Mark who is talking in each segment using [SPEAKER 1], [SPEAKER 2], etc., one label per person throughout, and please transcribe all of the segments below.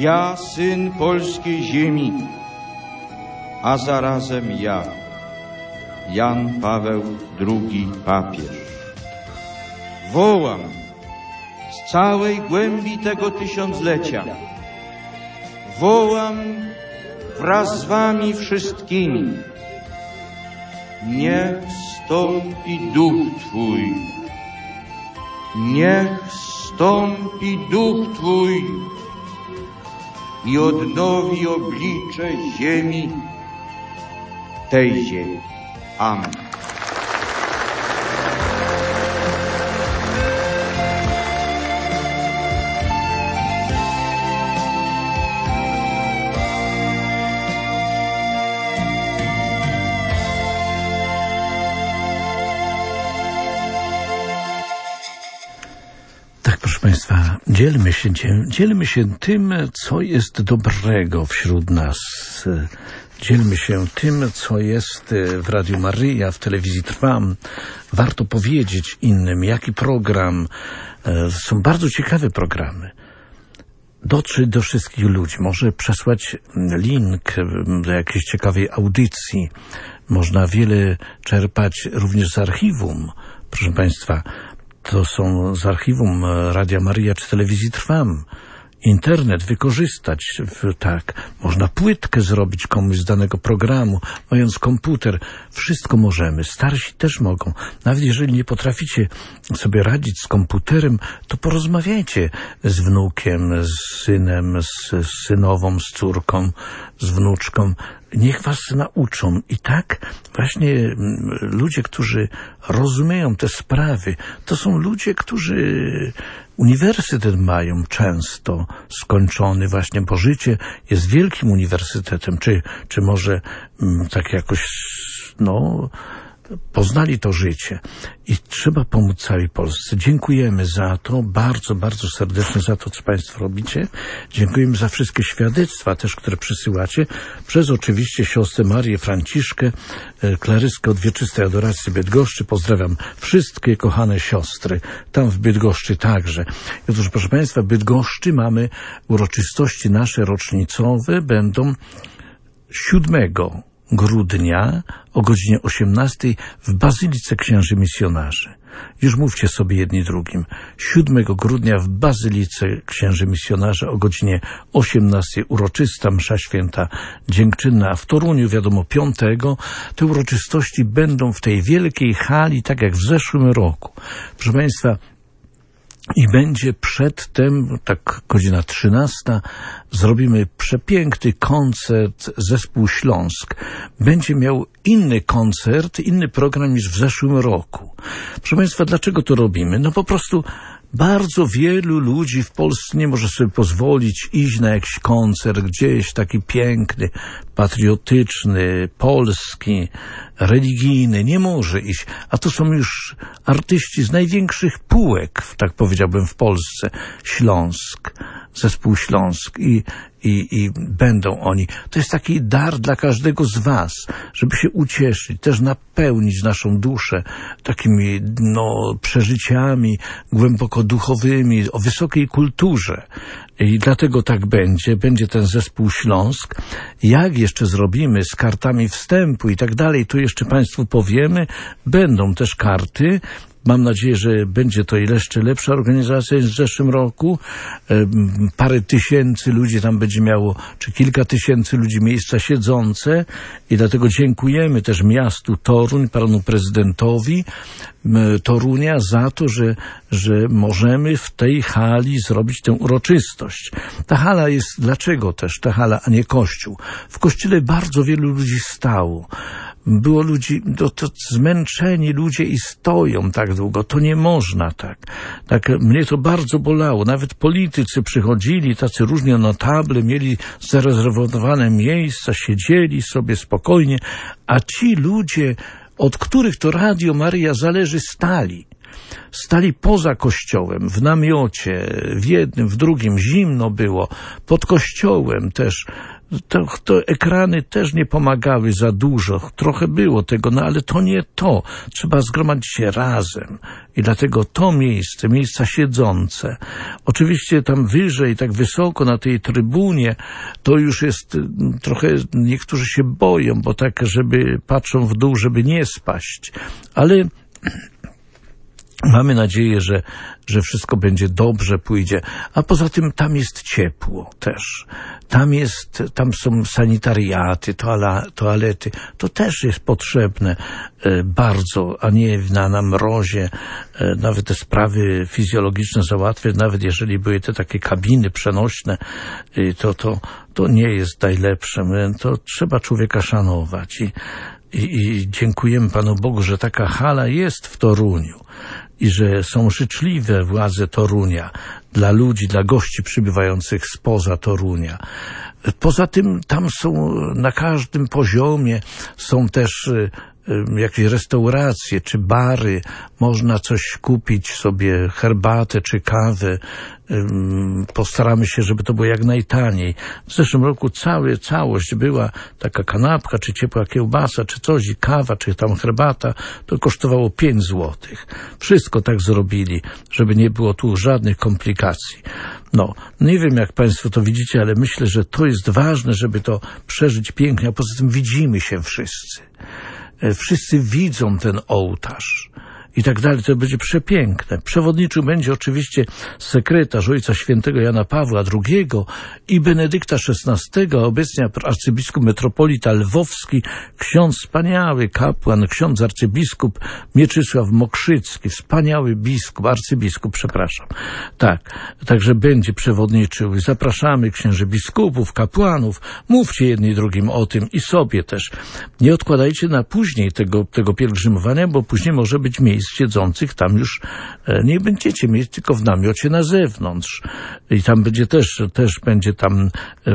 [SPEAKER 1] Ja, syn polskiej ziemi, a zarazem ja, Jan Paweł II papież, wołam z całej głębi tego tysiąclecia, wołam wraz z wami wszystkimi: niech wstąpi duch Twój, niech wstąpi duch Twój i odnowi oblicze ziemi, tej ziemi. Amen.
[SPEAKER 2] Tak, proszę Państwa, dzielmy się tym, co jest dobrego wśród nas. Dzielmy się tym, co jest w Radiu Maryja, w Telewizji Trwam. Warto powiedzieć innym, jaki program. Są bardzo ciekawe programy. Dotrzeć do wszystkich ludzi. Może przesłać link do jakiejś ciekawej audycji. Można wiele czerpać również z archiwum. Proszę Państwa, to są z archiwum Radia Maryja czy Telewizji Trwam. Internet wykorzystać, tak. Można płytkę zrobić komuś z danego programu, mając komputer. Wszystko możemy. Starsi też mogą. Nawet jeżeli nie potraficie sobie radzić z komputerem, to porozmawiajcie z wnukiem, z synem, z synową, z córką, z wnuczką. Niech was nauczą. I tak właśnie ludzie, którzy rozumieją te sprawy, to są ludzie, którzy uniwersytet mają często skończony właśnie, bo życie jest wielkim uniwersytetem, czy może tak jakoś, poznali to życie i trzeba pomóc całej Polsce. Dziękujemy za to, bardzo, bardzo serdecznie za to, co Państwo robicie. Dziękujemy za wszystkie świadectwa też, które przysyłacie, przez oczywiście siostrę Marię Franciszkę, klaryskę od Wieczystej Adoracji Bydgoszczy. Pozdrawiam wszystkie kochane siostry, tam w Bydgoszczy także. Otóż, proszę Państwa, w Bydgoszczy mamy uroczystości nasze rocznicowe, będą 7 grudnia o godzinie 18 w Bazylice Księży Misjonarzy. Już mówcie sobie jedni drugim. 7 grudnia w Bazylice Księży Misjonarzy o godzinie 18 uroczysta msza święta dziękczynna, a w Toruniu, wiadomo, 5 te uroczystości będą w tej wielkiej hali, tak jak w zeszłym roku. Proszę Państwa, i będzie przedtem, tak godzina 13, zrobimy przepiękny koncert Zespół Śląsk. Będzie miał inny koncert, inny program niż w zeszłym roku. Proszę Państwa, dlaczego to robimy? No po prostu bardzo wielu ludzi w Polsce nie może sobie pozwolić iść na jakiś koncert gdzieś taki piękny, patriotyczny, polski, religijny. Nie może iść. A to są już artyści z największych półek, tak powiedziałbym, w Polsce. Śląsk, Zespół Śląsk i będą oni. To jest taki dar dla każdego z was, żeby się ucieszyć, też napełnić naszą duszę takimi przeżyciami głęboko duchowymi, o wysokiej kulturze. I dlatego tak będzie. Będzie ten Zespół Śląsk. Jak jeszcze zrobimy z kartami wstępu i tak dalej, to jeszcze Państwu powiemy. Będą też karty. Mam nadzieję, że będzie to jeszcze lepsza organizacja niż w zeszłym roku. Parę tysięcy ludzi tam będzie miało, czy kilka tysięcy ludzi miejsca siedzące i dlatego dziękujemy też miastu Toruń, panu prezydentowi Torunia za to, że możemy w tej hali zrobić tę uroczystość. Ta hala jest, dlaczego też ta hala, a nie kościół? W kościele bardzo wielu ludzi stało. Było ludzi, to zmęczeni ludzie i stoją tak długo. To nie można tak. Tak mnie to bardzo bolało. Nawet politycy przychodzili, tacy różni notable, mieli zarezerwowane miejsca, siedzieli sobie spokojnie, a ci ludzie, od których to Radio Maryja zależy, stali poza kościołem, w namiocie, w jednym, w drugim, zimno było, pod kościołem też. to ekrany też nie pomagały za dużo. Trochę było tego, no ale to nie to. Trzeba zgromadzić się razem. I dlatego to miejsca siedzące. Oczywiście tam wyżej, tak wysoko na tej trybunie, to już jest trochę, niektórzy się boją, bo tak, żeby patrzą w dół, żeby nie spaść. Ale mamy nadzieję, że wszystko będzie dobrze, pójdzie. A poza tym tam jest ciepło też. Tam są sanitariaty, toalety. To też jest potrzebne bardzo, a nie na mrozie. Nawet te sprawy fizjologiczne załatwiać, nawet jeżeli były te takie kabiny przenośne, to nie jest najlepsze. To trzeba człowieka szanować. I dziękujemy Panu Bogu, że taka hala jest w Toruniu i że są życzliwe władze Torunia dla ludzi, dla gości przybywających spoza Torunia. Poza tym tam są na każdym poziomie, są też jakieś restauracje czy bary, można coś kupić sobie, herbatę czy kawę. Postaramy się, żeby to było jak najtaniej. W zeszłym roku całość była taka kanapka, czy ciepła kiełbasa, czy coś, i kawa, czy tam herbata, to kosztowało 5 złotych. Wszystko tak zrobili, żeby nie było tu żadnych komplikacji. No, nie wiem jak Państwo to widzicie, ale myślę, że to jest ważne, żeby to przeżyć pięknie, a poza tym widzimy się wszyscy. Wszyscy widzą ten ołtarz i tak dalej. To będzie przepiękne. Przewodniczył będzie oczywiście sekretarz Ojca Świętego Jana Pawła II i Benedykta XVI, a obecnie arcybiskup metropolita lwowski, ksiądz wspaniały kapłan, ksiądz arcybiskup Mieczysław Mokrzycki, wspaniały arcybiskup. Tak, także będzie przewodniczył. Zapraszamy księży biskupów, kapłanów, mówcie jedni drugim o tym i sobie też. Nie odkładajcie na później tego pielgrzymowania, bo później może być miejsc siedzących, tam już nie będziecie mieć, tylko w namiocie na zewnątrz. I tam będzie też będzie tam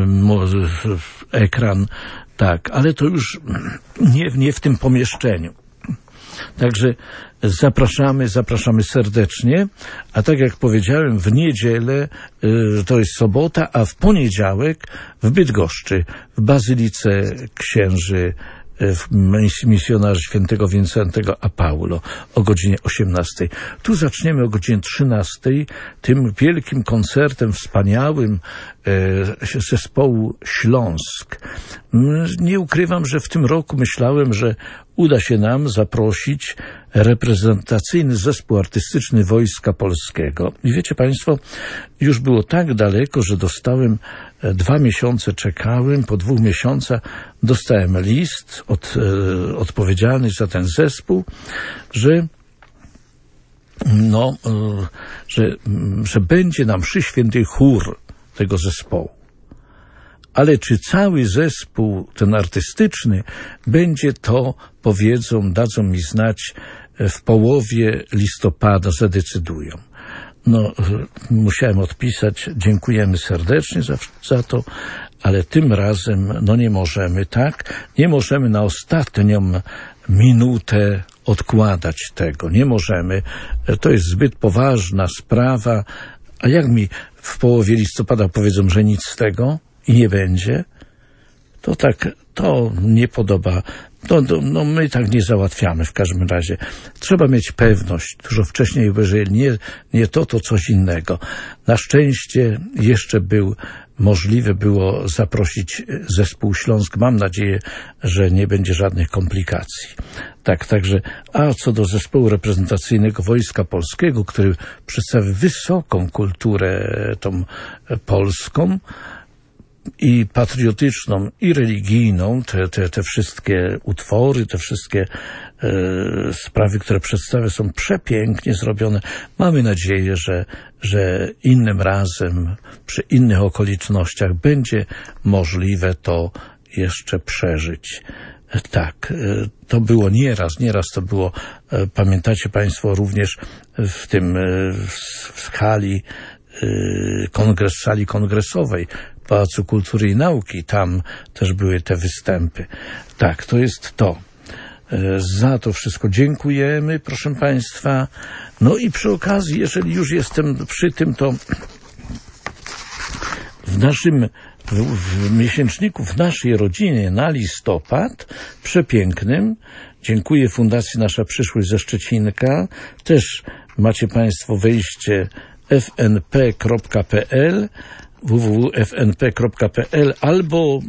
[SPEAKER 2] ekran, tak, ale to już nie w tym pomieszczeniu. Także zapraszamy serdecznie, a tak jak powiedziałem, w niedzielę to jest sobota, a w poniedziałek w Bydgoszczy, w Bazylice Księży misjonarzy świętego Wincentego a Paulo o godzinie 18. Tu zaczniemy o godzinie 13 tym wielkim koncertem wspaniałym zespołu Śląsk. Nie ukrywam, że w tym roku myślałem, że uda się nam zaprosić reprezentacyjny zespół artystyczny Wojska Polskiego. I wiecie Państwo, już było tak daleko, że dostałem 2 miesiące czekałem, po 2 miesiącach dostałem list od odpowiedzialnych za ten zespół, że będzie na mszy świętej chór tego zespołu. Ale czy cały zespół, ten artystyczny, będzie, to dadzą mi znać w połowie listopada, zadecydują. Musiałem odpisać, dziękujemy serdecznie za to, ale tym razem, nie możemy, tak? Nie możemy na ostatnią minutę odkładać tego, nie możemy. To jest zbyt poważna sprawa, a jak mi w połowie listopada powiedzą, że nic z tego i nie będzie, to nie podoba. My tak nie załatwiamy w każdym razie. Trzeba mieć pewność dużo wcześniej, bo jeżeli nie to coś innego. Na szczęście jeszcze możliwe było zaprosić zespół Śląsk. Mam nadzieję, że nie będzie żadnych komplikacji. Tak, także, a co do zespołu reprezentacyjnego Wojska Polskiego, który przedstawia wysoką kulturę tą polską, i patriotyczną, i religijną, te wszystkie utwory, te wszystkie sprawy, które przedstawia, są przepięknie zrobione. Mamy nadzieję, że innym razem, przy innych okolicznościach będzie możliwe to jeszcze przeżyć. Tak, to było nieraz to było, pamiętacie Państwo, również w sali kongresowej Pałacu Kultury i Nauki, tam też były te występy. Tak, to jest to. Za to wszystko dziękujemy, proszę Państwa. I przy okazji, jeżeli już jestem przy tym, to w naszym w miesięczniku w naszej rodzinie na listopad, przepięknym. Dziękuję Fundacji Nasza Przyszłość ze Szczecinka. Też macie Państwo wejście fnp.pl, www.fnp.pl albo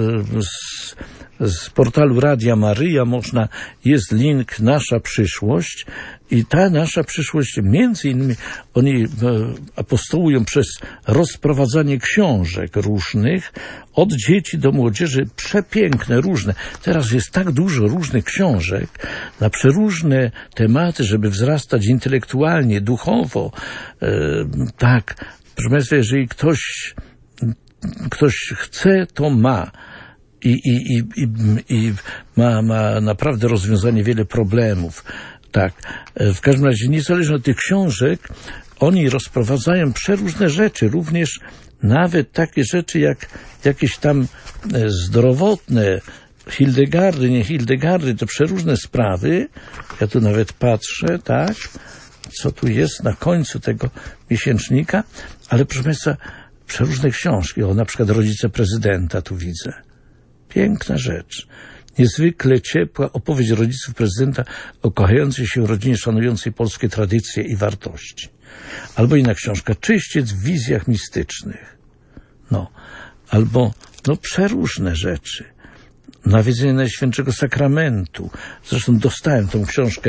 [SPEAKER 2] z portalu Radia Maryja jest link Nasza Przyszłość i ta Nasza Przyszłość między innymi oni apostołują przez rozprowadzanie książek różnych od dzieci do młodzieży, przepiękne, różne. Teraz jest tak dużo różnych książek na przeróżne tematy, żeby wzrastać intelektualnie, duchowo. Tak, proszę Państwa, jeżeli ktoś chce, to ma. I ma naprawdę rozwiązanie wiele problemów. Tak. W każdym razie, niezależnie od tych książek, oni rozprowadzają przeróżne rzeczy, również nawet takie rzeczy jak jakieś tam zdrowotne, Hildegardy, nie Hildegardy, to przeróżne sprawy. Ja tu nawet patrzę, tak, co tu jest na końcu tego miesięcznika, ale proszę Państwa, przeróżne książki, na przykład Rodzice prezydenta tu widzę. Piękna rzecz. Niezwykle ciepła opowieść rodziców prezydenta o kochającej się rodzinie, szanującej polskie tradycje i wartości. Albo inna książka, Czyściec w wizjach mistycznych. Albo przeróżne rzeczy. Nawiedzenie Najświętszego Sakramentu. Zresztą dostałem tą książkę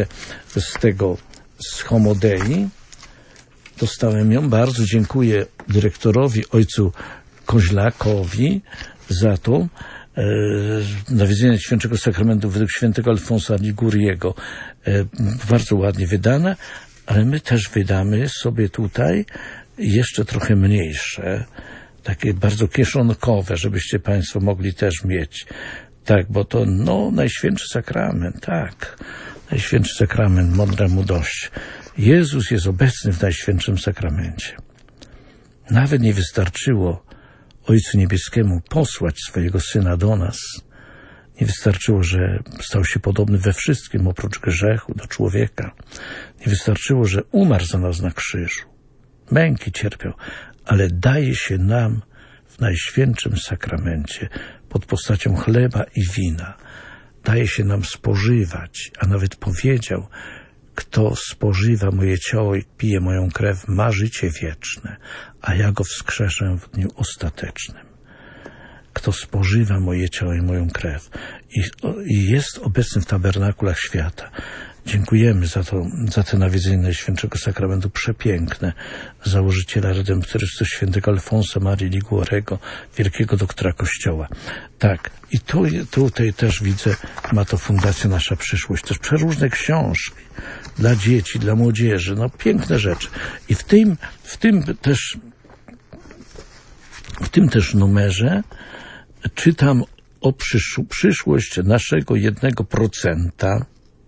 [SPEAKER 2] z Homo Dei. Dostałem ją. Bardzo dziękuję dyrektorowi, ojcu Koźlakowi za to. Nawiedzenie Świętego Sakramentu według świętego Alfonsa Liguriego. Bardzo ładnie wydana, ale my też wydamy sobie tutaj jeszcze trochę mniejsze, takie bardzo kieszonkowe, żebyście Państwo mogli też mieć. Tak, bo to Najświętszy Sakrament, tak. Najświętszy Sakrament, mądremu dość. Jezus jest obecny w Najświętszym Sakramencie. Nawet nie wystarczyło Ojcu Niebieskiemu posłać swojego Syna do nas. Nie wystarczyło, że stał się podobny we wszystkim oprócz grzechu do człowieka. Nie wystarczyło, że umarł za nas na krzyżu. Męki cierpiał, ale daje się nam w Najświętszym Sakramencie pod postacią chleba i wina. Daje się nam spożywać, a nawet powiedział, kto spożywa moje ciało i pije moją krew, ma życie wieczne, a ja go wskrzeszę w dniu ostatecznym. Kto spożywa moje ciało i moją krew i jest obecny w tabernakulach świata. Dziękujemy za te nawiedzenie Najświętszego Sakramentu przepiękne, założyciela Redemptorystu świętego Alfonsa Marii Liguorego, wielkiego doktora Kościoła. Tak, i tutaj też widzę, ma to Fundacja Nasza Przyszłość, też przeróżne książki dla dzieci, dla młodzieży, piękne rzeczy. I w tym też numerze czytam o przyszłość naszego 1%.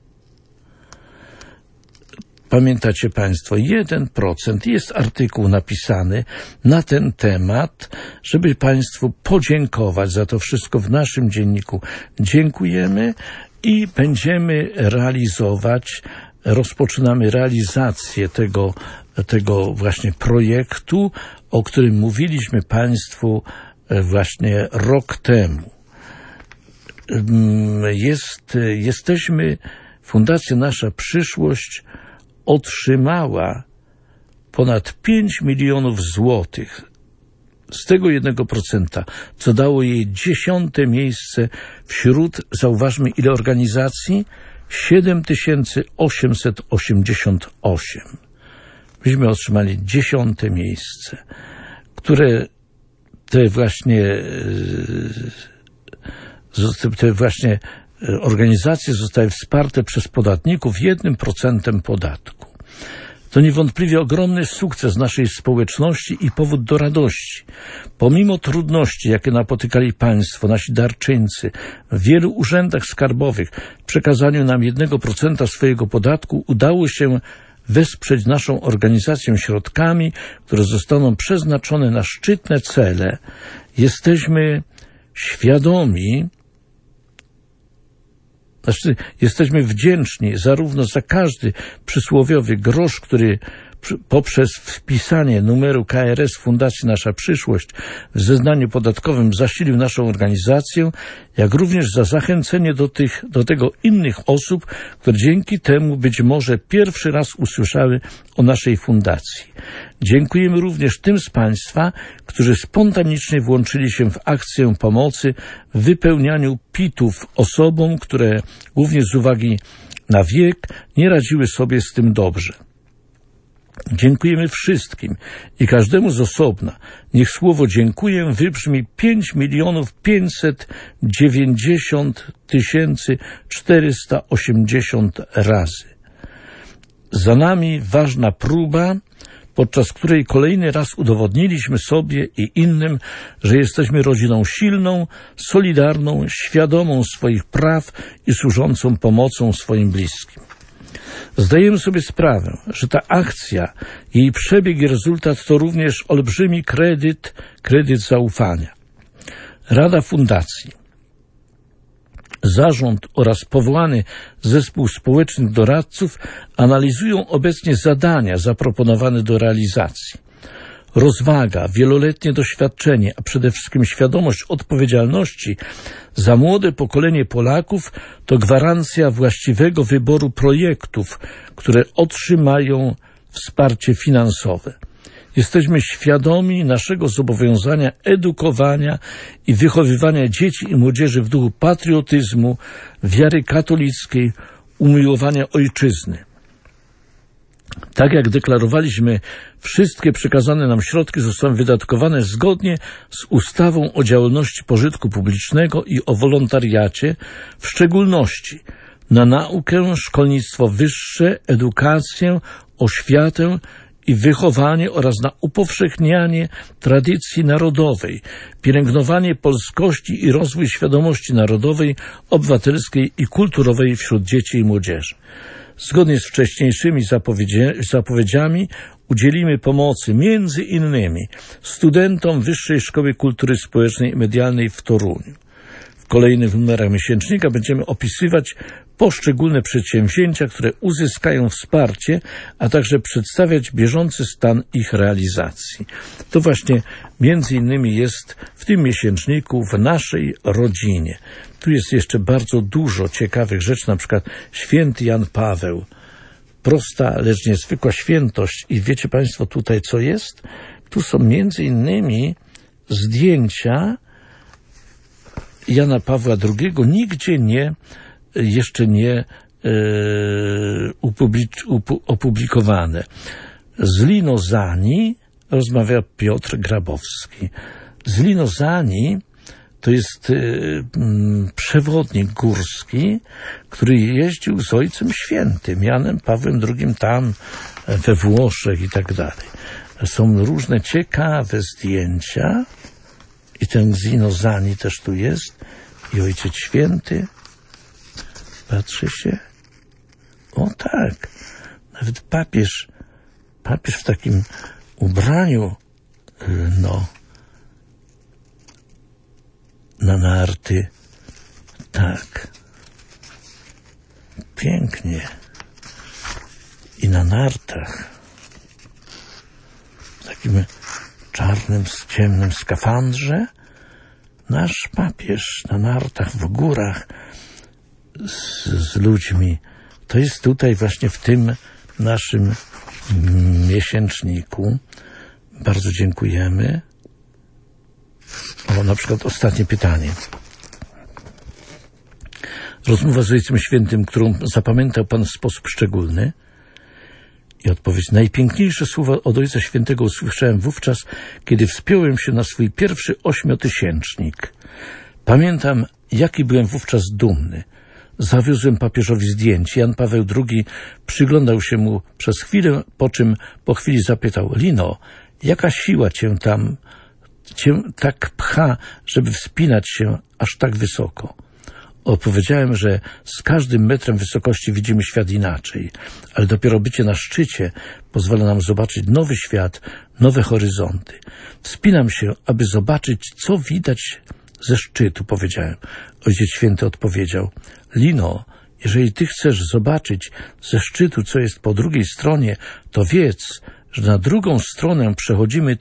[SPEAKER 2] Pamiętacie Państwo, 1%. Jest artykuł napisany na ten temat, żeby Państwu podziękować za to wszystko w naszym dzienniku. Dziękujemy i będziemy rozpoczynamy realizację tego właśnie projektu, o którym mówiliśmy Państwu właśnie rok temu. Fundacja Nasza Przyszłość otrzymała ponad 5 milionów złotych z tego 1%, co dało jej 10. miejsce wśród, zauważmy ile organizacji, 7888. Myśmy otrzymali 10. miejsce, które te właśnie organizacje zostały wsparte przez podatników 1% podatku. To niewątpliwie ogromny sukces naszej społeczności i powód do radości. Pomimo trudności, jakie napotykali Państwo, nasi darczyńcy, w wielu urzędach skarbowych, w przekazaniu nam 1% swojego podatku udało się wesprzeć naszą organizację środkami, które zostaną przeznaczone na szczytne cele. Jesteśmy świadomi, jesteśmy wdzięczni zarówno za każdy przysłowiowy grosz, który poprzez wpisanie numeru KRS Fundacji Nasza Przyszłość w zeznaniu podatkowym zasilił naszą organizację, jak również za zachęcenie do tego innych osób, które dzięki temu być może pierwszy raz usłyszały o naszej fundacji. Dziękujemy również tym z Państwa, którzy spontanicznie włączyli się w akcję pomocy w wypełnianiu PIT-ów osobom, które głównie z uwagi na wiek nie radziły sobie z tym dobrze. Dziękujemy wszystkim i każdemu z osobna. Niech słowo dziękuję wybrzmi 5 590 480 razy. Za nami ważna próba, podczas której kolejny raz udowodniliśmy sobie i innym, że jesteśmy rodziną silną, solidarną, świadomą swoich praw i służącą pomocą swoim bliskim. Zdajemy sobie sprawę, że ta akcja, jej przebieg i rezultat to również olbrzymi kredyt zaufania. Rada Fundacji, zarząd oraz powołany zespół społecznych doradców analizują obecnie zadania zaproponowane do realizacji. Rozwaga, wieloletnie doświadczenie, a przede wszystkim świadomość odpowiedzialności za młode pokolenie Polaków to gwarancja właściwego wyboru projektów, które otrzymają wsparcie finansowe. Jesteśmy świadomi naszego zobowiązania edukowania i wychowywania dzieci i młodzieży w duchu patriotyzmu, wiary katolickiej, umiłowania ojczyzny. Tak jak deklarowaliśmy, wszystkie przekazane nam środki zostaną wydatkowane zgodnie z ustawą o działalności pożytku publicznego i o wolontariacie, w szczególności na naukę, szkolnictwo wyższe, edukację, oświatę i wychowanie oraz na upowszechnianie tradycji narodowej, pielęgnowanie polskości i rozwój świadomości narodowej, obywatelskiej i kulturowej wśród dzieci i młodzieży. Zgodnie z wcześniejszymi zapowiedziami udzielimy pomocy między innymi studentom Wyższej Szkoły Kultury Społecznej i Medialnej w Toruniu. W kolejnych numerach miesięcznika będziemy opisywać poszczególne przedsięwzięcia, które uzyskają wsparcie, a także przedstawiać bieżący stan ich realizacji. To właśnie między innymi jest w tym miesięczniku w naszej rodzinie. Tu jest jeszcze bardzo dużo ciekawych rzeczy, na przykład święty Jan Paweł. Prosta, lecz niezwykła świętość. I wiecie Państwo tutaj co jest? Tu są między innymi zdjęcia Jana Pawła II, nigdzie jeszcze nie opublikowane. Z Linozani rozmawia Piotr Grabowski. Z Linozani to jest przewodnik górski, który jeździł z Ojcem Świętym, Janem Pawłem II tam we Włoszech i tak dalej. Są różne ciekawe zdjęcia i ten z Linozani też tu jest i Ojciec Święty. Patrzy się. O tak. Nawet papież w takim ubraniu, na narty. Tak. Pięknie. I na nartach. W takim czarnym, ciemnym skafandrze. Nasz papież na nartach w górach z ludźmi. To jest tutaj właśnie w tym naszym miesięczniku. Bardzo dziękujemy. O, na przykład ostatnie pytanie. Rozmowa z Ojcem Świętym, którą zapamiętał Pan w sposób szczególny. I odpowiedź. Najpiękniejsze słowa od Ojca Świętego usłyszałem wówczas, kiedy wspiąłem się na swój pierwszy 8-tysięcznik. Pamiętam, jaki byłem wówczas dumny. Zawiozłem papieżowi zdjęcie. Jan Paweł II przyglądał się mu przez chwilę, po czym po chwili zapytał: Lino, jaka siła cię tak pcha, żeby wspinać się aż tak wysoko? Odpowiedziałem, że z każdym metrem wysokości widzimy świat inaczej, ale dopiero bycie na szczycie pozwala nam zobaczyć nowy świat, nowe horyzonty. Wspinam się, aby zobaczyć, co widać ze szczytu, powiedziałem. Ojciec Święty odpowiedział: Lino, Jeżeli ty chcesz zobaczyć ze szczytu, co jest po drugiej stronie, to wiedz, że na drugą stronę przechodzimy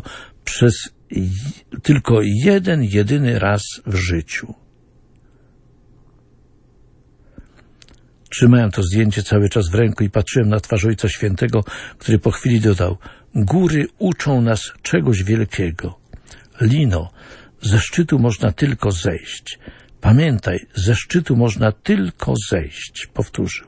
[SPEAKER 2] tylko jeden, jedyny raz w życiu. Trzymałem to zdjęcie cały czas w ręku i patrzyłem na twarz Ojca Świętego, który po chwili dodał: góry uczą nas czegoś wielkiego. Lino, ze szczytu można tylko zejść. Pamiętaj, ze szczytu można tylko zejść. Powtórzył.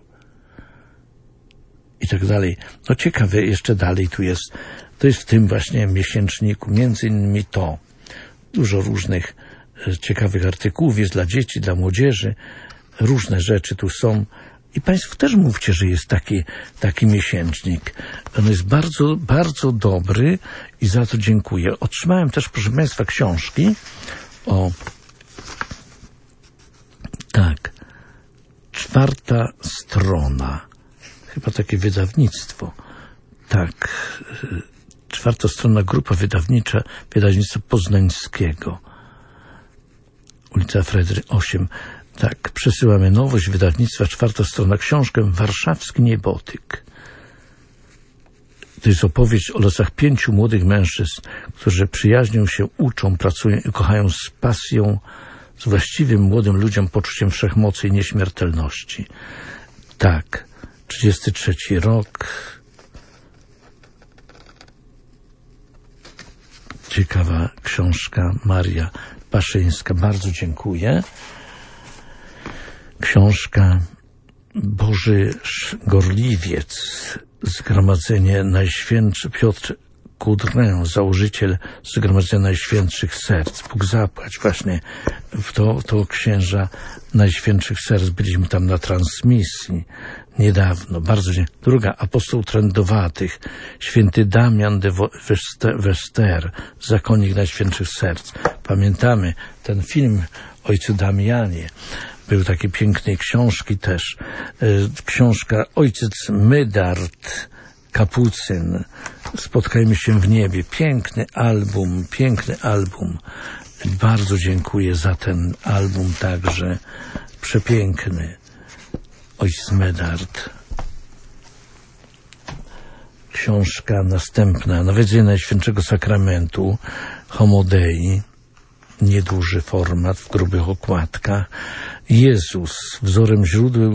[SPEAKER 2] I tak dalej. No ciekawe, jeszcze dalej tu jest. To jest w tym właśnie miesięczniku. Między innymi to. Dużo różnych ciekawych artykułów jest dla dzieci, dla młodzieży. Różne rzeczy tu są. I Państwo też mówcie, że jest taki miesięcznik. On jest bardzo, bardzo dobry i za to dziękuję. Otrzymałem też, proszę Państwa, książki o... Tak. 4. strona. Chyba takie wydawnictwo. Tak. 4. strona, grupa wydawnicza, wydawnictwa poznańskiego. Ulica Fredry 8. Tak, przesyłamy nowość wydawnictwa, 4. strona, książkę Warszawski Niebotyk. To jest opowieść o losach 5 młodych mężczyzn, którzy przyjaźnią się, uczą, pracują i kochają z pasją, z właściwym młodym ludziom poczuciem wszechmocy i nieśmiertelności. Tak, 33 rok. Ciekawa książka, Maria Paszyńska. Bardzo dziękuję. Książka Boży Gorliwiec, Zgromadzenie Najświętszych, Piotr Kudrę, założyciel Zgromadzenia Najświętszych Serc. Bóg zapłać właśnie w to księża Najświętszych Serc. Byliśmy tam na transmisji niedawno. Bardzo dziękuję. Druga, apostoł trędowatych, święty Damian de Wester, zakonnik Najświętszych Serc. Pamiętamy ten film Ojcu Damianie. Były takie piękne książki też. Książka Ojciec Mydard, Kapucyn. Spotkajmy się w niebie. Piękny album. Bardzo dziękuję za ten album także. Przepiękny. Ojciec Mydard. Książka następna. Nawiedzenie Najświętszego Sakramentu. Homo Dei. Nieduży format w grubych okładkach. Jezus, wzorem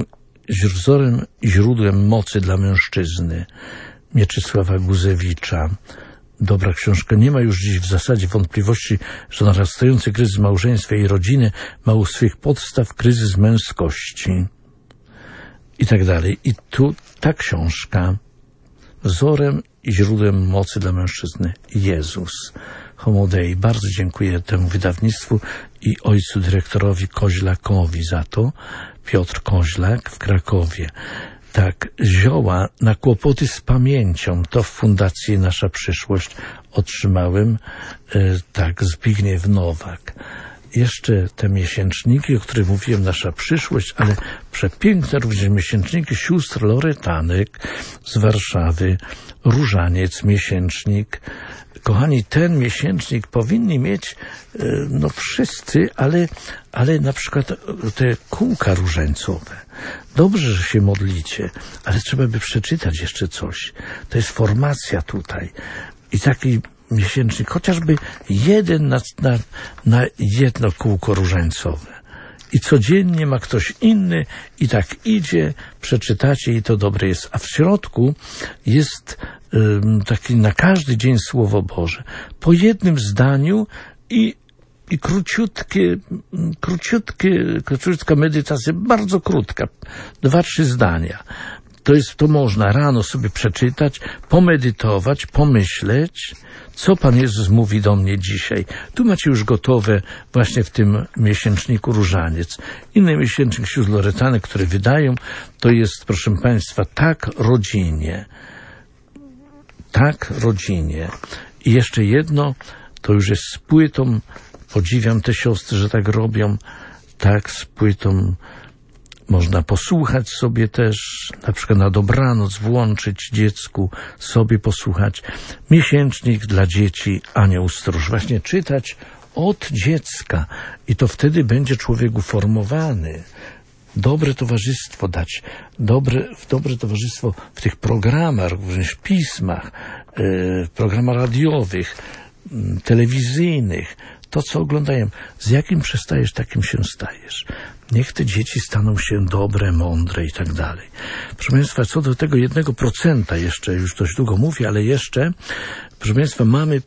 [SPEAKER 2] i źródłem mocy dla mężczyzny. Mieczysława Guzewicza. Dobra książka. Nie ma już dziś w zasadzie wątpliwości, że narastający kryzys małżeństwa i rodziny ma u swych podstaw kryzys męskości. I tak dalej. I tu ta książka. Wzorem i źródłem mocy dla mężczyzny. Jezus. Homo Dei. Bardzo dziękuję temu wydawnictwu i ojcu dyrektorowi Koźlakowi za to. Piotr Koźlak w Krakowie. Tak, zioła na kłopoty z pamięcią. To w Fundacji Nasza Przyszłość otrzymałem. Tak, Zbigniew Nowak. Jeszcze te miesięczniki, o których mówiłem, Nasza Przyszłość, ale przepiękne również miesięczniki sióstr Loretanek z Warszawy. Różaniec, miesięcznik. Kochani, ten miesięcznik powinni mieć wszyscy, ale na przykład te kółka różańcowe. Dobrze, że się modlicie, ale trzeba by przeczytać jeszcze coś. To jest formacja tutaj. I taki miesięcznik, chociażby jeden na jedno kółko różańcowe. I codziennie ma ktoś inny i tak idzie, przeczytacie i to dobre jest. A w środku jest taki na każdy dzień Słowo Boże. Po jednym zdaniu i króciutka medytacja, bardzo krótka, 2-3 zdania. To można rano sobie przeczytać, pomedytować, pomyśleć, co Pan Jezus mówi do mnie dzisiaj. Tu macie już gotowe właśnie w tym miesięczniku Różaniec. Inny miesięcznik sióstr Loretanek, który wydają, to jest, proszę Państwa, Tak rodzinie. Tak rodzinie. I jeszcze jedno, to już jest z płytą, podziwiam te siostry, że tak robią, tak, z płytą można posłuchać sobie też, na przykład na dobranoc włączyć dziecku, sobie posłuchać. Miesięcznik dla dzieci Anioł Stróż. Właśnie czytać od dziecka i to wtedy będzie człowiek uformowany. dobre towarzystwo dać, dobre towarzystwo w tych programach, również pismach, programach radiowych, telewizyjnych, to co oglądają. Z jakim przestajesz, takim się stajesz. Niech te dzieci staną się dobre, mądre i tak dalej. Proszę Państwa, co do tego 1% jeszcze, już dość długo mówię, ale jeszcze, proszę Państwa, mamy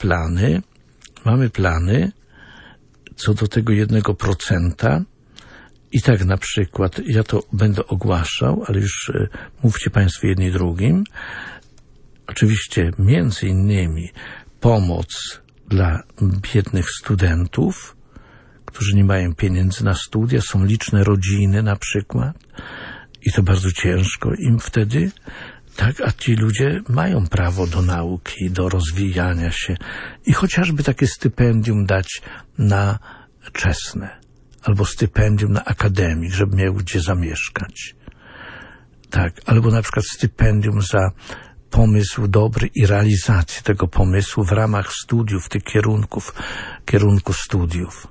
[SPEAKER 2] plany co do tego 1%. I tak na przykład, ja to będę ogłaszał, ale już mówcie Państwo jedni drugim. Oczywiście między innymi pomoc dla biednych studentów, którzy nie mają pieniędzy na studia, są liczne rodziny na przykład i to bardzo ciężko im wtedy, tak, a ci ludzie mają prawo do nauki, do rozwijania się i chociażby takie stypendium dać na czesne albo stypendium na akademii, żeby miał gdzie zamieszkać. Tak, albo na przykład stypendium za pomysł dobry i realizację tego pomysłu w ramach studiów, tych kierunków studiów.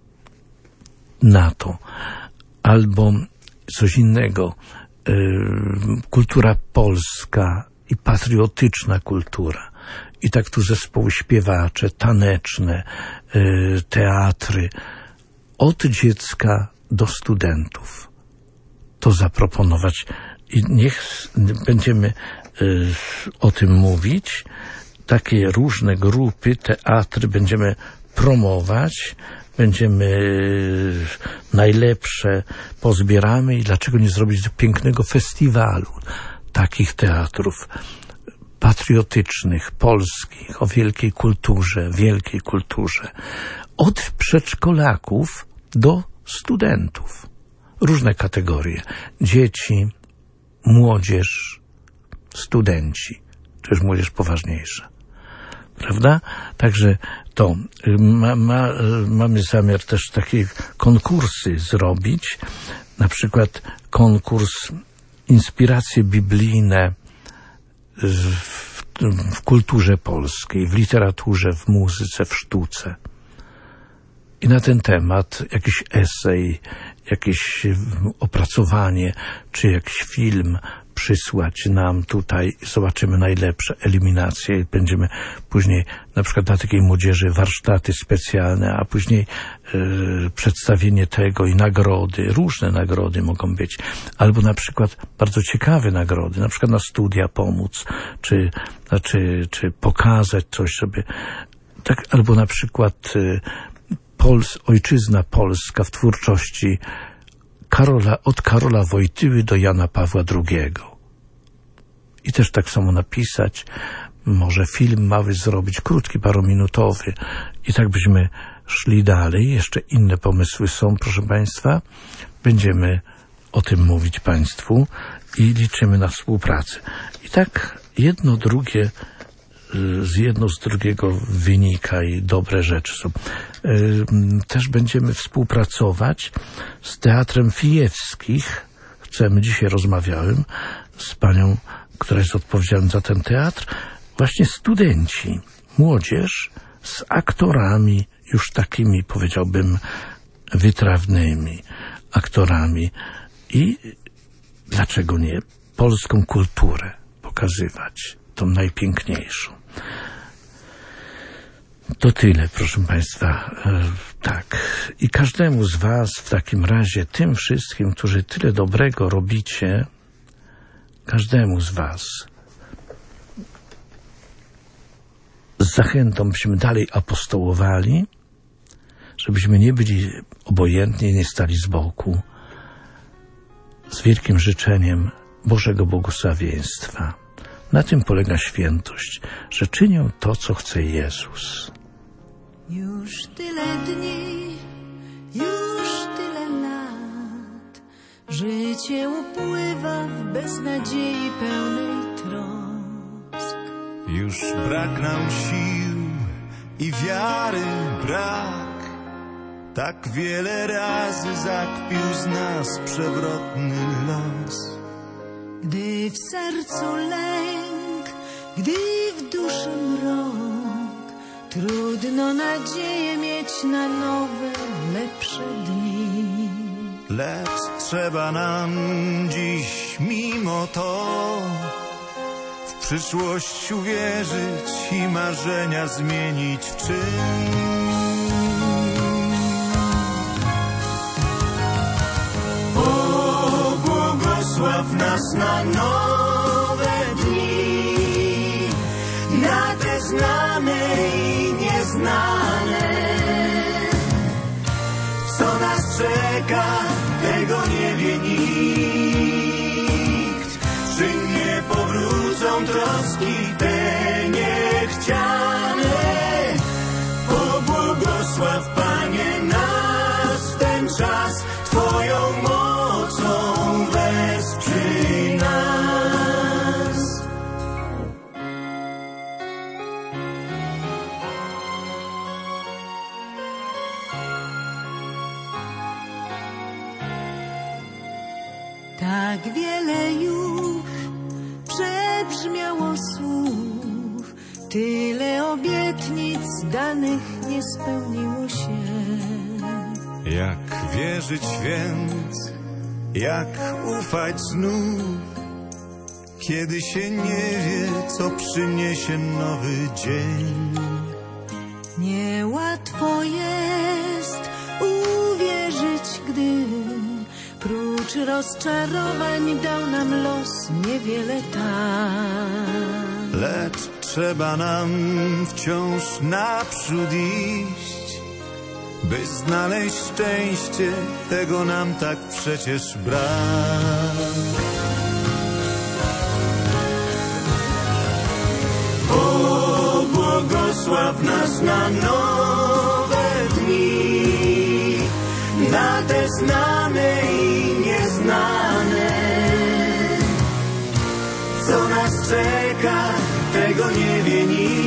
[SPEAKER 2] Na to. Albo coś innego. Kultura polska i patriotyczna kultura. I tak tu zespoły śpiewacze, taneczne, teatry. Od dziecka do studentów. To zaproponować. I niech będziemy o tym mówić. Takie różne grupy, teatry będziemy promować. Będziemy najlepsze pozbieramy i dlaczego nie zrobić pięknego festiwalu takich teatrów patriotycznych, polskich, o wielkiej kulturze. Od przedszkolaków do studentów. Różne kategorie. Dzieci, młodzież, studenci, czy już młodzież poważniejsza. Prawda? Także to mamy zamiar też takie konkursy zrobić, na przykład konkurs inspiracje biblijne w kulturze polskiej, w literaturze, w muzyce, w sztuce. I na ten temat jakiś esej, jakieś opracowanie, czy jakiś film przysłać nam tutaj. Zobaczymy najlepsze eliminacje i będziemy później na przykład dla takiej młodzieży warsztaty specjalne, a później przedstawienie tego i nagrody. Różne nagrody mogą być. Albo na przykład bardzo ciekawe nagrody, na przykład na studia pomóc, czy pokazać coś sobie. Tak, albo na przykład ojczyzna polska w twórczości od Karola Wojtyły do Jana Pawła II. I też tak samo napisać, może film mały zrobić, krótki, parominutowy. I tak byśmy szli dalej. Jeszcze inne pomysły są, proszę Państwa. Będziemy o tym mówić Państwu i liczymy na współpracę. I tak jedno z drugiego wynika i dobre rzeczy są. Też będziemy współpracować z Teatrem Fijewskich. Dzisiaj rozmawiałem z panią, która jest odpowiedzialna za ten teatr. Właśnie studenci, młodzież z aktorami już takimi, powiedziałbym, wytrawnymi aktorami. I dlaczego nie? Polską kulturę pokazywać, tą najpiękniejszą. To tyle, proszę Państwa. Tak. I każdemu z Was w takim razie, tym wszystkim, którzy tyle dobrego robicie, każdemu z Was z zachętą byśmy dalej apostołowali, żebyśmy nie byli obojętni, nie stali z boku, z wielkim życzeniem Bożego błogosławieństwa. Na tym polega świętość, że czynią to, co chce Jezus.
[SPEAKER 3] Już tyle dni, już tyle lat, życie upływa w beznadziei pełnej trosk.
[SPEAKER 4] Już brak nam sił i wiary brak, tak wiele razy zakpił z nas przewrotny los.
[SPEAKER 3] Gdy w sercu lęk, gdy w duszy mrok, trudno nadzieję mieć na nowe, lepsze dni.
[SPEAKER 4] Lecz trzeba nam dziś mimo to w przyszłość uwierzyć i marzenia zmienić w czyn. Błogosław nas na nowe dni, na te znane i nieznane. Co nas czeka, tego nie wie nikt. Czy nie powrócą troski te niechciane? Pobłogosław, Panie, nas w ten czas, Twoją mocą wesprzyj nas.
[SPEAKER 3] Tak wiele już przebrzmiało słów, tyle obietnic danych nie spełniło się.
[SPEAKER 4] Jak wierzyć więc, jak ufać znów, kiedy się nie wie, co przyniesie nowy dzień.
[SPEAKER 3] Niełatwo jest uwierzyć, gdy prócz rozczarowań dał nam los niewiele tak.
[SPEAKER 4] Lecz trzeba nam wciąż naprzód iść, by znaleźć szczęście, tego nam tak przecież brak. Błogosław nas na nowe dni, na te znane i nieznane. Co nas czeka, tego nie wie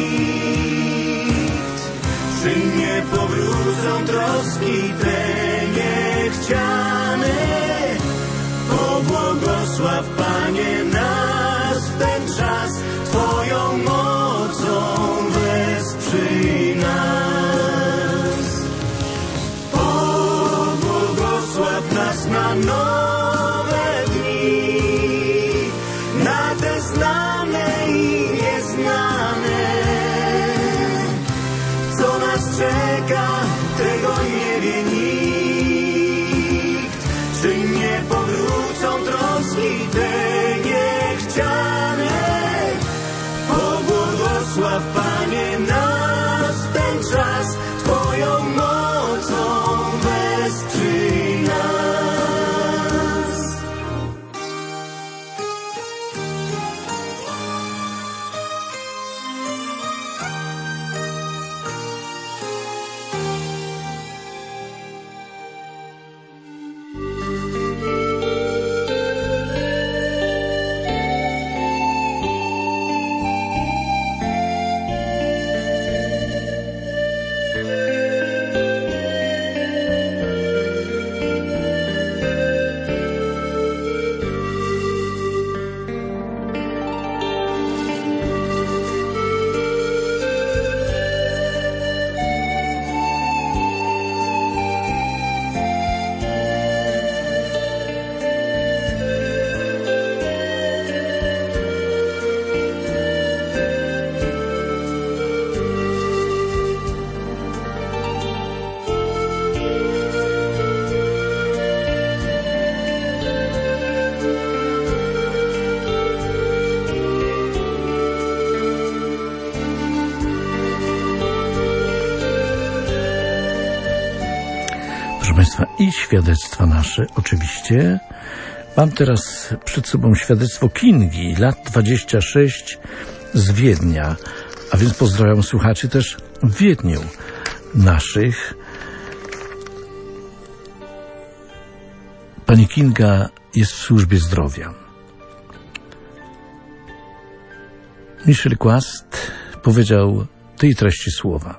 [SPEAKER 4] nikt. Czy nie powrócą troski te niechciane? Pobłogosław, Panie, nas w ten czas, Twoją mocą wesprzyj nas. Pobłogosław nas na nowe dni, na te znane i nieznane. Co nas czeka, tego nie wie nikt. Czy nie powrócą troski te niechciane? Pobłogosław, Panie, nas w ten czas, Twoją mocą wesprzyj nas.
[SPEAKER 2] I świadectwa nasze, oczywiście. Mam teraz przed sobą świadectwo Kingi, lat 26 z Wiednia, a więc pozdrawiam słuchaczy też w Wiedniu naszych. Pani Kinga jest w służbie zdrowia. Michel Quast powiedział tej treści słowa: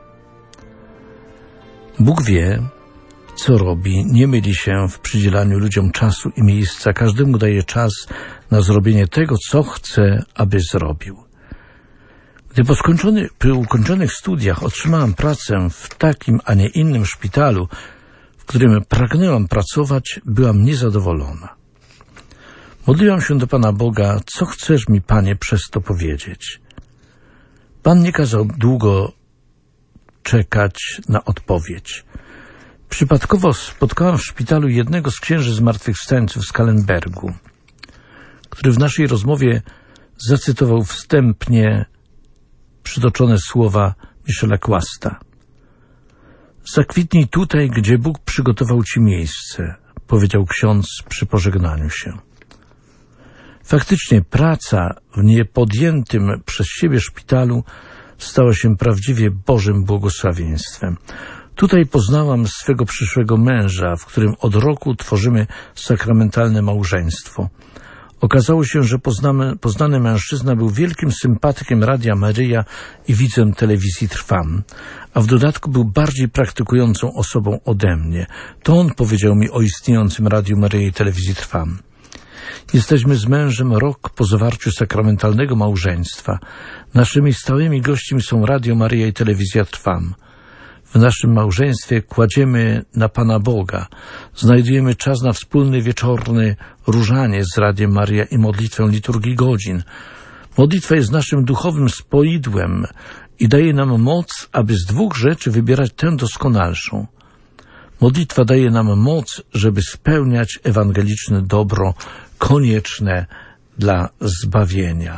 [SPEAKER 2] Bóg wie, co robi, nie myli się w przydzielaniu ludziom czasu i miejsca. Każdemu daje czas na zrobienie tego, co chce, aby zrobił. Gdy po ukończonych studiach otrzymałam pracę w takim, a nie innym szpitalu, w w którym pragnęłam pracować, byłam niezadowolona. Modliłam się do Pana Boga, co chcesz mi, Panie, przez to powiedzieć? Pan nie kazał długo czekać na odpowiedź. Przypadkowo spotkałam w szpitalu jednego z księży zmartwychwstańców z Kallenbergu, który w naszej rozmowie zacytował wstępnie przytoczone słowa Michela Quasta. Zakwitnij tutaj, gdzie Bóg przygotował ci miejsce, powiedział ksiądz przy pożegnaniu się. Faktycznie praca w niepodjętym przez siebie szpitalu stała się prawdziwie Bożym błogosławieństwem. Tutaj poznałam swego przyszłego męża, w którym od roku tworzymy sakramentalne małżeństwo. Okazało się, że poznany mężczyzna był wielkim sympatykiem Radia Maryja i widzem telewizji Trwam, a w dodatku był bardziej praktykującą osobą ode mnie. To on powiedział mi o istniejącym Radiu Maryja i telewizji Trwam. Jesteśmy z mężem rok po zawarciu sakramentalnego małżeństwa. Naszymi stałymi gośćmi są Radio Maryja i telewizja Trwam. W naszym małżeństwie kładziemy na Pana Boga. Znajdujemy czas na wspólny wieczorny różaniec z Radiem Maryja i modlitwę liturgii godzin. Modlitwa jest naszym duchowym spoidłem i daje nam moc, aby z dwóch rzeczy wybierać tę doskonalszą. Modlitwa daje nam moc, żeby spełniać ewangeliczne dobro konieczne dla zbawienia.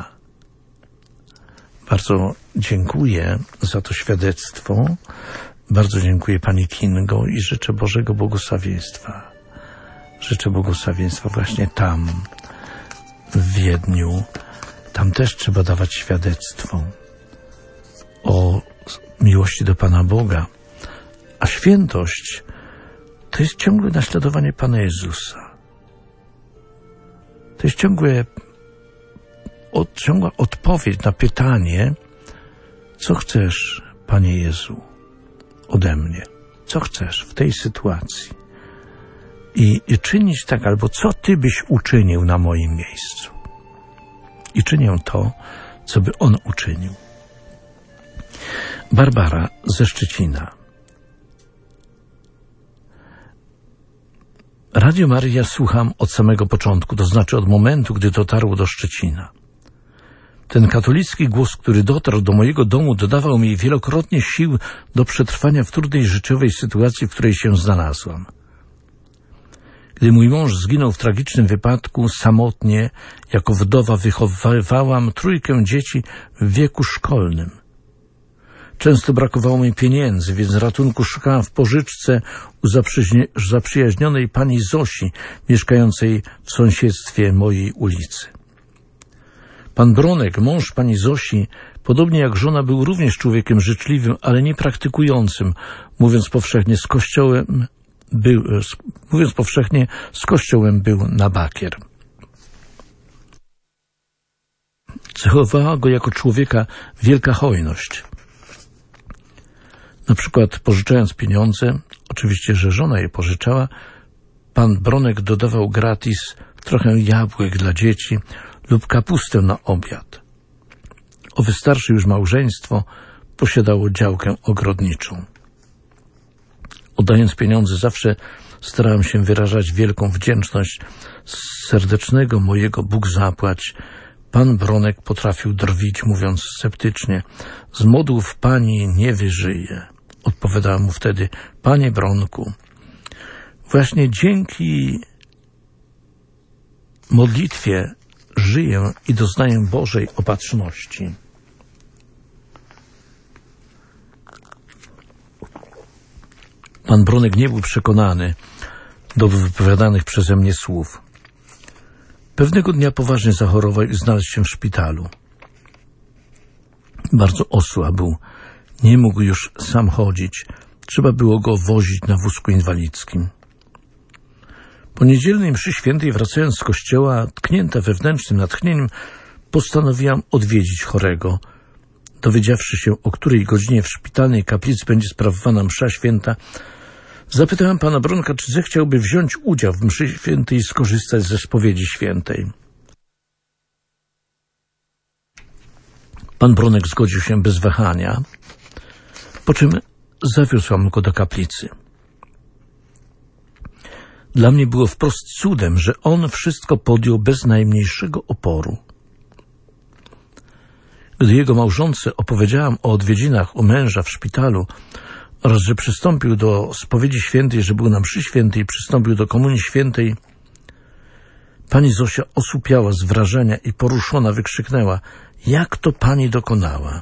[SPEAKER 2] Bardzo dziękuję za to świadectwo. Bardzo dziękuję Pani Kingo i życzę Bożego błogosławieństwa. Życzę błogosławieństwa właśnie tam, w Wiedniu. Tam też trzeba dawać świadectwo o miłości do Pana Boga. A świętość to jest ciągłe naśladowanie Pana Jezusa. To jest ciągła odpowiedź na pytanie, co chcesz, Panie Jezu, ode mnie? Co chcesz w tej sytuacji? I czynić tak, albo co Ty byś uczynił na moim miejscu? I czynię to, co by On uczynił. Barbara ze Szczecina. Radio Maryja słucham od samego początku, to znaczy od momentu, gdy dotarło do Szczecina. Ten katolicki głos, który dotarł do mojego domu, dodawał mi wielokrotnie sił do przetrwania w trudnej życiowej sytuacji, w której się znalazłam. Gdy mój mąż zginął w tragicznym wypadku, samotnie, jako wdowa wychowywałam 3 dzieci w wieku szkolnym. Często brakowało mi pieniędzy, więc ratunku szukałam w pożyczce u zaprzyjaźnionej pani Zosi, mieszkającej w sąsiedztwie mojej ulicy. Pan Bronek, mąż pani Zosi, podobnie jak żona, był również człowiekiem życzliwym, ale nie praktykującym, mówiąc powszechnie, z kościołem był na bakier. Cechowała go jako człowieka wielka hojność. Na przykład pożyczając pieniądze, oczywiście, że żona je pożyczała, pan Bronek dodawał gratis trochę jabłek dla dzieci lub kapustę na obiad. Owe starsze już małżeństwo posiadało działkę ogrodniczą. Oddając pieniądze zawsze starałem się wyrażać wielką wdzięczność. Z serdecznego mojego Bóg zapłać pan Bronek potrafił drwić, mówiąc sceptycznie: z modłów pani nie wyżyje. Odpowiadałem mu wtedy: panie Bronku, właśnie dzięki modlitwie żyję i doznaję Bożej opatrzności. Pan Bronek nie był przekonany do wypowiadanych przeze mnie słów. Pewnego dnia poważnie zachorował i znalazł się w szpitalu. Bardzo osłabł, nie mógł już sam chodzić. Trzeba było go wozić na wózku inwalidzkim. Po niedzielnej mszy świętej, wracając z kościoła, tknięta wewnętrznym natchnieniem, postanowiłam odwiedzić chorego. Dowiedziawszy się, o której godzinie w szpitalnej kaplicy będzie sprawowana msza święta, zapytałem pana Bronka, czy zechciałby wziąć udział w mszy świętej i skorzystać ze spowiedzi świętej. Pan Bronek zgodził się bez wahania, po czym zawiózłam go do kaplicy. Dla mnie było wprost cudem, że on wszystko podjął bez najmniejszego oporu. Gdy jego małżonce opowiedziałam o odwiedzinach u męża w szpitalu oraz że przystąpił do spowiedzi świętej, że był na mszy świętej i przystąpił do komunii świętej, pani Zosia osłupiała z wrażenia i poruszona wykrzyknęła: jak to pani dokonała?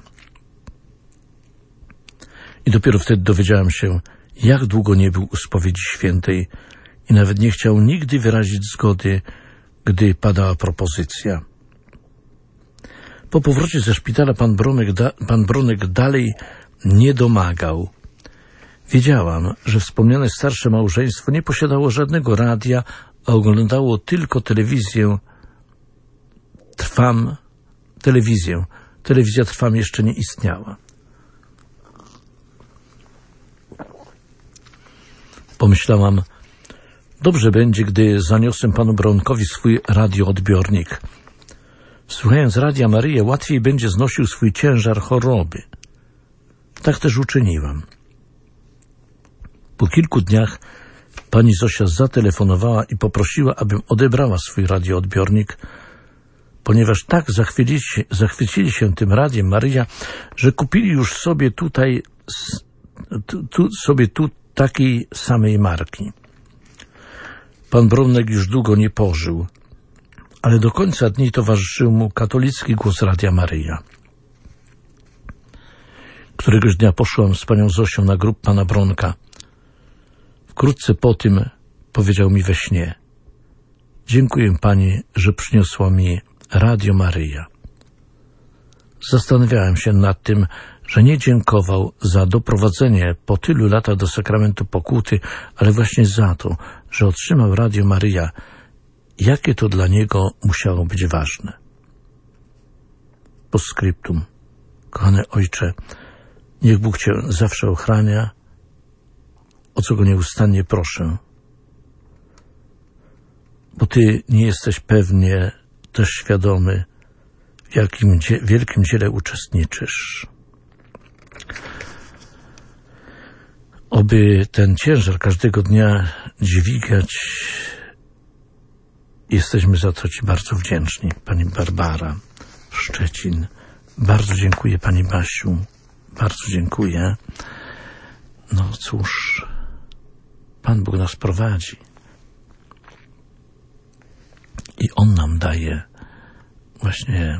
[SPEAKER 2] I dopiero wtedy dowiedziałam się, jak długo nie był u spowiedzi świętej i nawet nie chciał nigdy wyrazić zgody, gdy padała propozycja. Po powrocie ze szpitala pan Bronek dalej nie domagał. Wiedziałam, że wspomniane starsze małżeństwo nie posiadało żadnego radia, a oglądało tylko telewizję. Telewizja Trwam jeszcze nie istniała. Pomyślałam, dobrze będzie, gdy zaniosę panu Bronkowi swój radioodbiornik. Słuchając Radia Maryję, łatwiej będzie znosił swój ciężar choroby. Tak też uczyniłam. Po kilku dniach pani Zosia zatelefonowała i poprosiła, abym odebrała swój radioodbiornik, ponieważ tak zachwycili się tym Radiem Maryja, że kupili już sobie tu takiej samej marki. Pan Bronek już długo nie pożył, ale do końca dni towarzyszył mu katolicki głos Radia Maryja. Któregoś dnia poszłam z panią Zosią na grób pana Bronka. Wkrótce po tym powiedział mi we śnie: dziękuję pani, że przyniosła mi Radio Maryja. Zastanawiałem się nad tym, że nie dziękował za doprowadzenie po tylu latach do sakramentu pokuty, ale właśnie za to, że otrzymał Radio Maryja. Jakie to dla niego musiało być ważne. Postscriptum. Kochany ojcze, niech Bóg cię zawsze ochrania, o co go nieustannie proszę. Bo ty nie jesteś pewnie też świadomy, w jakim wielkim dziele uczestniczysz. Oby ten ciężar każdego dnia dźwigać. Jesteśmy za to ci bardzo wdzięczni. Pani Barbara, Szczecin. Bardzo dziękuję pani Basiu. Bardzo dziękuję. No cóż, Pan Bóg nas prowadzi. I On nam daje właśnie,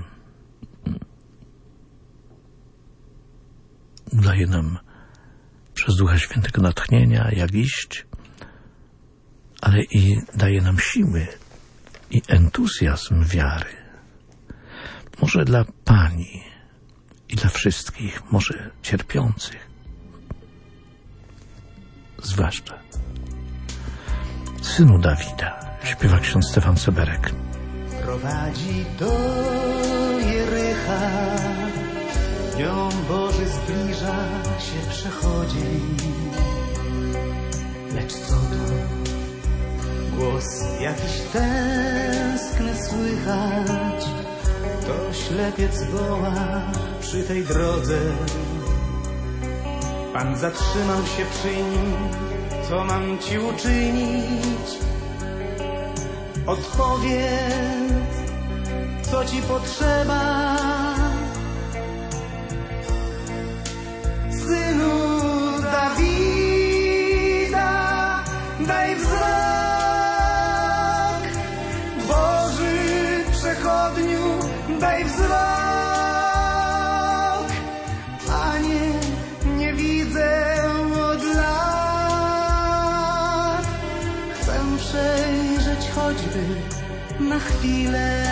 [SPEAKER 2] daje nam przez Ducha Świętego natchnienia, jak iść, ale i daje nam siły i entuzjazm wiary. Może dla Pani i dla wszystkich, może cierpiących, zwłaszcza. Synu Dawida, śpiewa ksiądz Stefan Seberek.
[SPEAKER 4] Prowadzi do Jericha, dniom Boży zbliża się przechodzień. Lecz co to? Głos jakiś tęskny słychać. To ślepiec woła przy tej drodze. Pan zatrzymał się przy nim. Co mam ci uczynić? Odpowiedz, co ci potrzeba. Synu Dawida, daj wzrok. Boży przechodniu, daj wzrok. Panie, nie widzę od lat. Chcę przejrzeć choćby na chwilę.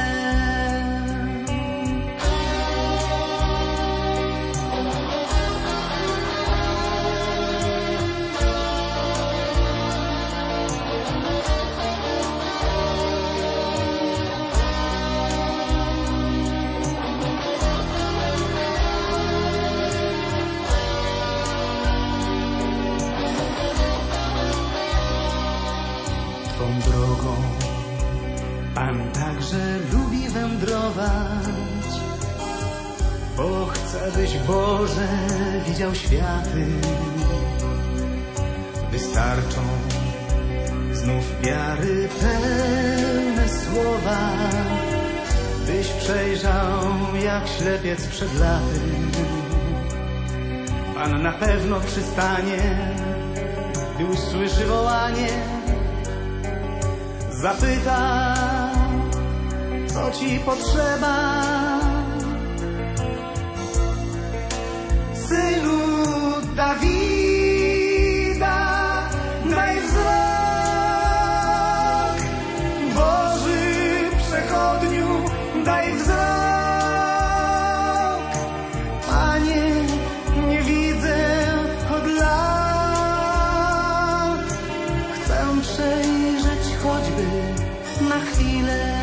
[SPEAKER 4] Twą drogą Pan także lubi wędrować, bo chce, byś Boże widział światy. Wystarczą znów wiary pełne słowa, byś przejrzał jak ślepiec przed laty. Pan na pewno przystanie, gdy usłyszy wołanie, zapyta, co ci potrzeba. Synu Dawida, daj wzrok, Boży przechodniu, daj wzrok. Panie, nie widzę od lat, chcę przejrzeć choćby na chwilę.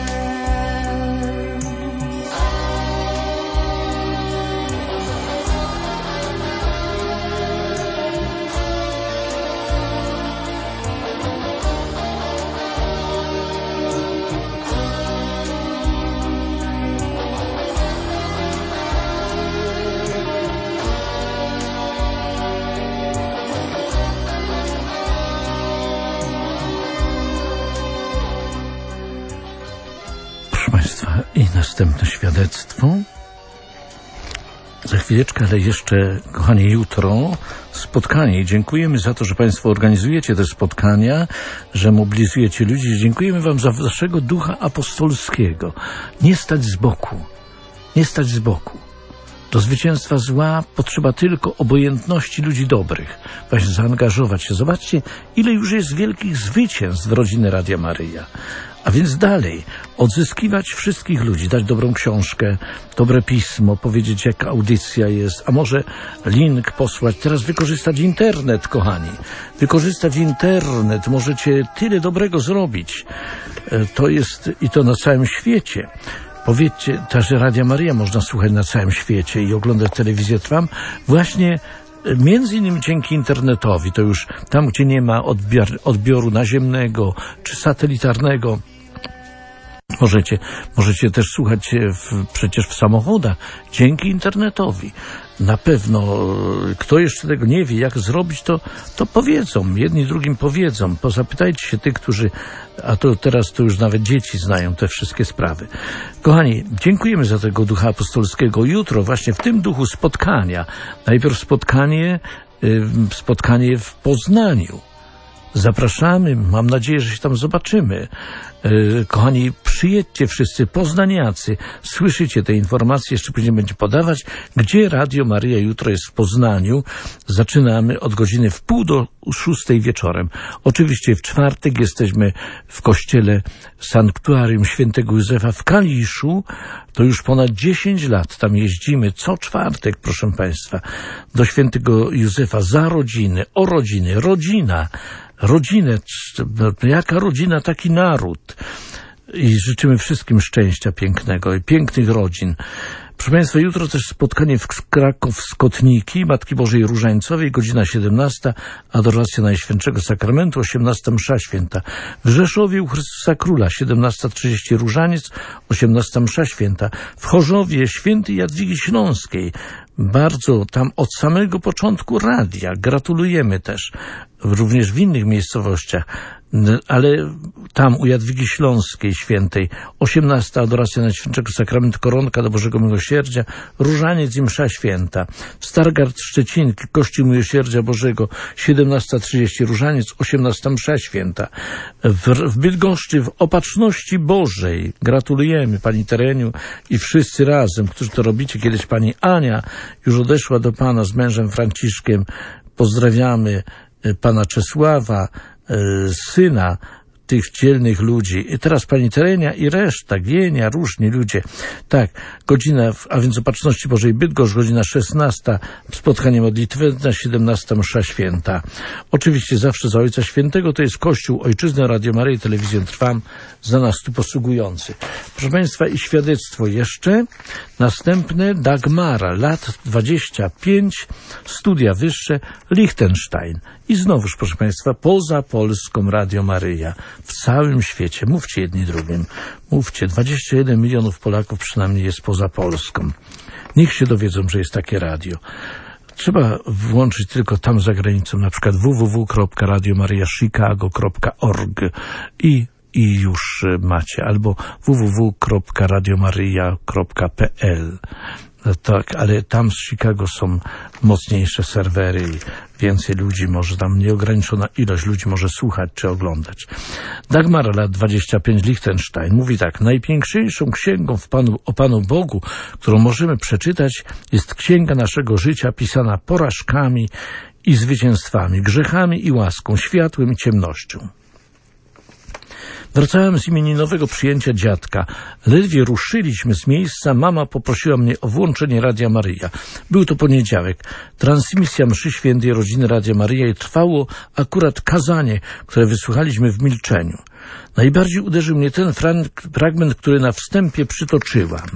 [SPEAKER 2] I następne świadectwo. Za chwileczkę, ale jeszcze, kochani, jutro spotkanie. Dziękujemy za to, że Państwo organizujecie te spotkania, że mobilizujecie ludzi. Dziękujemy Wam za Waszego ducha apostolskiego. Nie stać z boku. Nie stać z boku. Do zwycięstwa zła potrzeba tylko obojętności ludzi dobrych. Właśnie zaangażować się. Zobaczcie, ile już jest wielkich zwycięstw w rodziny Radia Maryja. A więc dalej, odzyskiwać wszystkich ludzi, dać dobrą książkę, dobre pismo, powiedzieć jaka audycja jest, a może link posłać. Teraz wykorzystać internet, kochani. Wykorzystać internet, możecie tyle dobrego zrobić. To jest i to na całym świecie. Powiedzcie, że Radia Maryja można słuchać na całym świecie i oglądać telewizję Trwam właśnie między innymi dzięki internetowi. To już tam, gdzie nie ma odbioru naziemnego czy satelitarnego, możecie też słuchać przecież w samochodach dzięki internetowi. Na pewno, kto jeszcze tego nie wie, jak zrobić, to powiedzą, jedni drugim powiedzą. Pozapytajcie się tych, którzy, a to teraz to już nawet dzieci znają te wszystkie sprawy. Kochani, dziękujemy za tego ducha apostolskiego. Jutro właśnie w tym duchu spotkania. Najpierw spotkanie w Poznaniu. Zapraszamy, mam nadzieję, że się tam zobaczymy. Kochani, przyjedźcie wszyscy, poznaniacy, słyszycie te informacje, jeszcze później będzie podawać, gdzie Radio Maryja jutro jest w Poznaniu. Zaczynamy od godziny 5:30 wieczorem. Oczywiście w czwartek jesteśmy w kościele Sanktuarium Świętego Józefa w Kaliszu. To już ponad 10 lat tam jeździmy co czwartek, proszę Państwa, do Świętego Józefa za rodziny, o rodziny, rodzina. Rodzinę, jaka rodzina, taki naród. I życzymy wszystkim szczęścia pięknego i pięknych rodzin. Proszę Państwa, jutro też spotkanie w Kraków-Skotniki Matki Bożej Różańcowej, godzina 17, adoracja Najświętszego Sakramentu, 18 msza święta. W Rzeszowie u Chrystusa Króla, 17:30 Różaniec, 18 msza święta. W Chorzowie Świętej Jadwigi Śląskiej. Bardzo tam od samego początku radia. Gratulujemy też. Również w innych miejscowościach. Ale tam u Jadwigi Śląskiej Świętej 18 adoracja Najświętszego Sakramentu, koronka do Bożego Miłosierdzia, Różaniec i msza święta. W Stargard Szczecinki Kościół Miłosierdzia Bożego 17:30 Różaniec, 18 msza święta. W Bydgoszczy w Opatrzności Bożej gratulujemy Pani Tereniu i wszyscy razem, którzy to robicie. Kiedyś Pani Ania już odeszła do Pana z mężem Franciszkiem. Pozdrawiamy Pana Czesława, syna tych dzielnych ludzi. I teraz Pani Terenia i reszta, Gienia, różni ludzie. Tak, godzina, a więc Opatrzności Bożej Bydgoszcz, godzina 16, spotkanie modlitwenne, 17 msza święta. Oczywiście zawsze za Ojca Świętego, to jest Kościół, Ojczyznę, Radio Maryję, Telewizję Trwam, za nas tu posługujący. Proszę Państwa, i świadectwo jeszcze. Następne, Dagmara, lat 25, studia wyższe, Liechtenstein. I znowuż, proszę Państwa, poza Polską Radio Maryja. W całym świecie. Mówcie jedni drugim. Mówcie. 21 milionów Polaków przynajmniej jest poza Polską. Niech się dowiedzą, że jest takie radio. Trzeba włączyć tylko tam za granicą, na przykład www.radiomariachicago.org i już macie, albo www.radiomaria.pl. Tak, ale tam z Chicago są mocniejsze serwery i więcej ludzi może, tam nieograniczona ilość ludzi może słuchać czy oglądać. Dagmar, lat 25, Liechtenstein, mówi tak: najpiękniejszą księgą o Panu Bogu, którą możemy przeczytać, jest księga naszego życia pisana porażkami i zwycięstwami, grzechami i łaską, światłem i ciemnością. Wracałem z imieninowego przyjęcia dziadka. Ledwie ruszyliśmy z miejsca, mama poprosiła mnie o włączenie Radia Maryja. Był to poniedziałek. Transmisja mszy świętej rodziny Radia Maryja i trwało akurat kazanie, które wysłuchaliśmy w milczeniu. Najbardziej uderzył mnie ten fragment, który na wstępie przytoczyłam.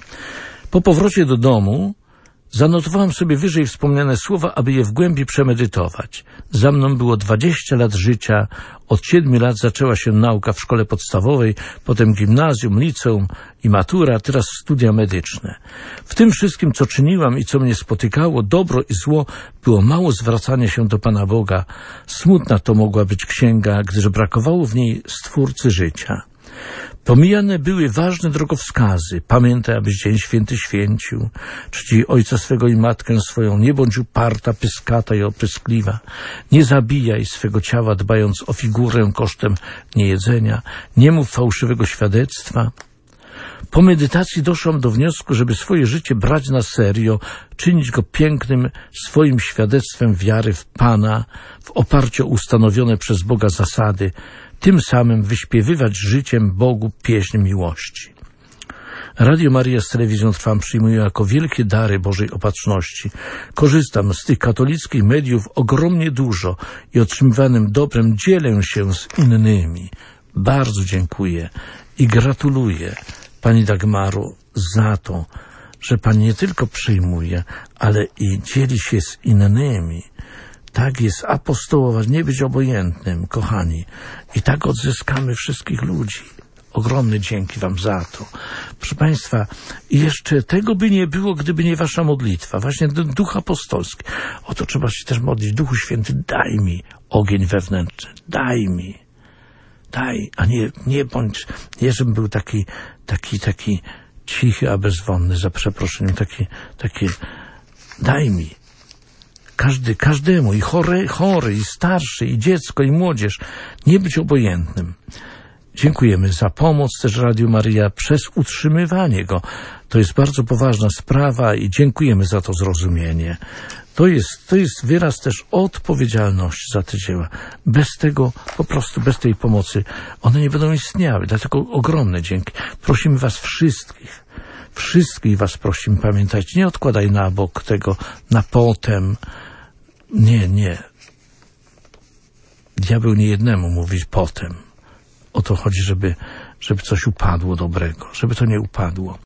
[SPEAKER 2] Po powrocie do domu zanotowałem sobie wyżej wspomniane słowa, aby je w głębi przemedytować. Za mną było 20 lat życia. Od 7 lat zaczęła się nauka w szkole podstawowej, potem gimnazjum, liceum i matura, teraz studia medyczne. W tym wszystkim, co czyniłam i co mnie spotykało, dobro i zło, było mało zwracania się do Pana Boga. Smutna to mogła być księga, gdyż brakowało w niej Stwórcy życia. Pomijane były ważne drogowskazy. Pamiętaj, abyś dzień święty święcił. Czcij ojca swego i matkę swoją. Nie bądź uparta, pyskata i opryskliwa. Nie zabijaj swego ciała, dbając o figurę kosztem niejedzenia. Nie mów fałszywego świadectwa. Po medytacji doszłam do wniosku, żeby swoje życie brać na serio, czynić go pięknym swoim świadectwem wiary w Pana, w oparciu o ustanowione przez Boga zasady, tym samym wyśpiewywać życiem Bogu pieśń miłości. Radio Maria z telewizją Trwam przyjmuję jako wielkie dary Bożej Opatrzności. Korzystam z tych katolickich mediów ogromnie dużo i otrzymywanym dobrem dzielę się z innymi. Bardzo dziękuję i gratuluję Pani Dagmaru za to, że Pani nie tylko przyjmuje, ale i dzieli się z innymi. Tak jest apostołować, nie być obojętnym, kochani. I tak odzyskamy wszystkich ludzi. Ogromne dzięki Wam za to. Proszę Państwa, jeszcze tego by nie było, gdyby nie Wasza modlitwa. Właśnie ten Duch Apostolski. O to trzeba się też modlić. Duchu Święty, daj mi ogień wewnętrzny. Daj mi. Daj, a nie bądź, nie żebym był taki cichy, a bezwonny, za przeproszeniem, taki, daj mi. Każdemu, i chory, i starszy, i dziecko, i młodzież, nie być obojętnym. Dziękujemy za pomoc też Radiu Maryja przez utrzymywanie go. To jest bardzo poważna sprawa i dziękujemy za to zrozumienie. To jest wyraz też odpowiedzialności za te dzieła. Bez tego, po prostu bez tej pomocy, one nie będą istniały. Dlatego ogromne dzięki. Prosimy Was wszystkich Was prosimy, pamiętajcie, nie odkładaj na bok tego, na potem. Nie. Diabeł nie jednemu mówi potem. O to chodzi, żeby coś upadło dobrego, żeby to nie upadło.